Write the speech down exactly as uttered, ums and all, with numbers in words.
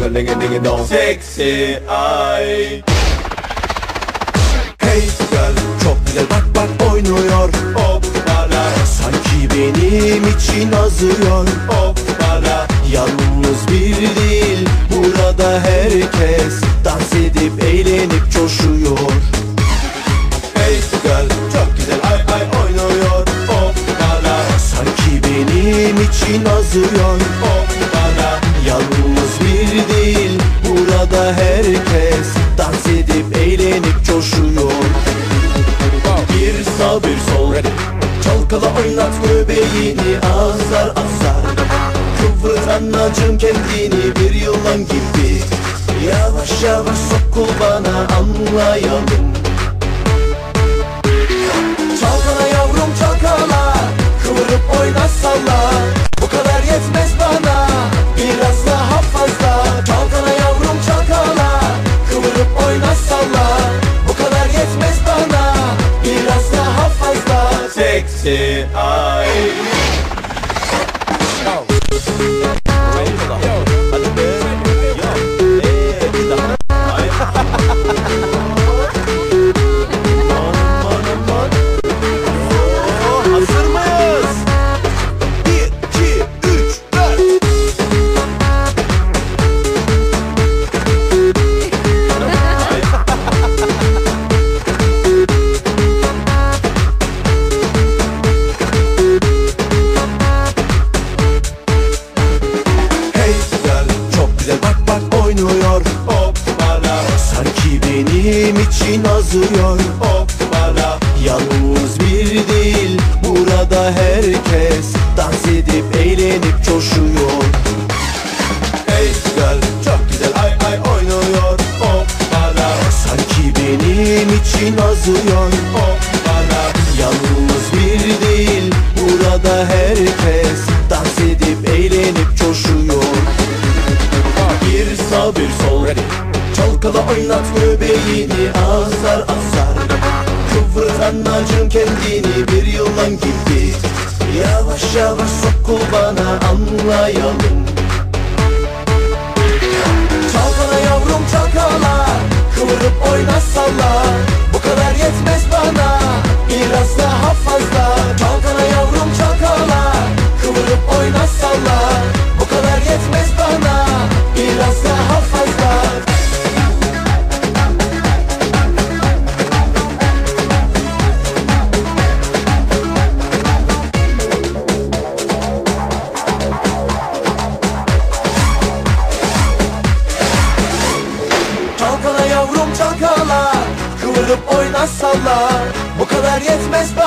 dingle dingle dingle dong. Sexy ay. Hey girl, çok güzel bak bak oynuyor. Hoppala, sanki benim için azıyor. Hoppala, yalnız bir değil, burada herkes dans edip eğlenip coşuyor. Hey girl, çok güzel ay ay oynuyor. Hoppala, sanki benim için azıyor. Hoppala, yalnız bir değil, burada herkes dans edip eğlenip coşuyor. Bir sağ bir sol, çalkala oynat göbeğini, azar azar kıvırt anacığım kendini bir yılan gibi. Yavaş yavaş sokul bana, anlayalım. Çalkala yavrum çalkala, kıvırıp oyna salla. Bu kadar yetmez bana, biraz daha fazla. Çalkala yavrum çalkala, kıvırıp oyna salla. Bu kadar yetmez bana, biraz daha fazla. Sexy ay. Hazır mıyız? Bir, iki, üç, dört. Hey güzel, çok güzel bak bak oynuyor. Hoppala, sanki benim için azıyor. Hoppala, yalnız bir değil, burada herkes dans edip eğlenip coşuyor. Hey güzel, çok güzel ay ay oynuyor. Hoppala, sanki benim için azıyor. Hoppala, yalnız bir değil, burada herkes dans edip eğlenip coşuyor. Bir sağ bir sol, çalkala oynat göbeğini, azar azar kıvırt anacığım kendini bir yılan gibi. Yavaş yavaş sokul bana, anlayalım. Çalkala yavrum çalkala, kıvırıp oyna salla. Bu kadar yetmez bana, biraz daha fazla. Çalkala yavrum çalkala, kıvırıp oyna salla. Bu kadar yetmez bana, biraz daha fazla. Çalkala yavrum çalkala, kıvırıp oyna salla. Bu kadar yetmez